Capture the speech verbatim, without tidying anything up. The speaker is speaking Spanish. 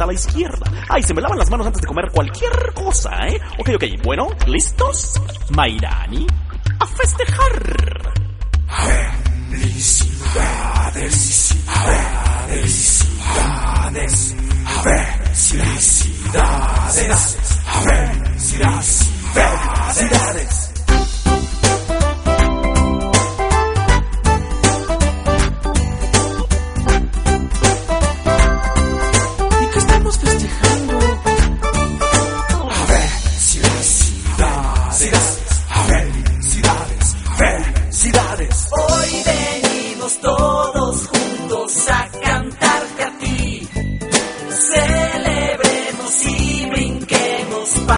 a la izquierda. Ay, se me lavan las manos antes de comer cualquier cosa, ¿eh? Ok, ok, bueno, ¿listos? Mairani, a festejar. Felicidades.